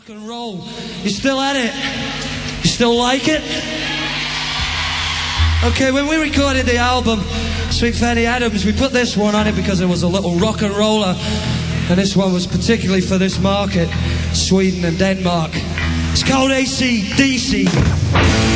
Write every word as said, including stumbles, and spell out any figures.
rock and roll. You still at it? You still like it? Okay, when we recorded the album, Sweet Fanny Adams, we put this one on it because it was a little rock and roller, and this one was particularly for this market, Sweden and Denmark. It's called A C D C.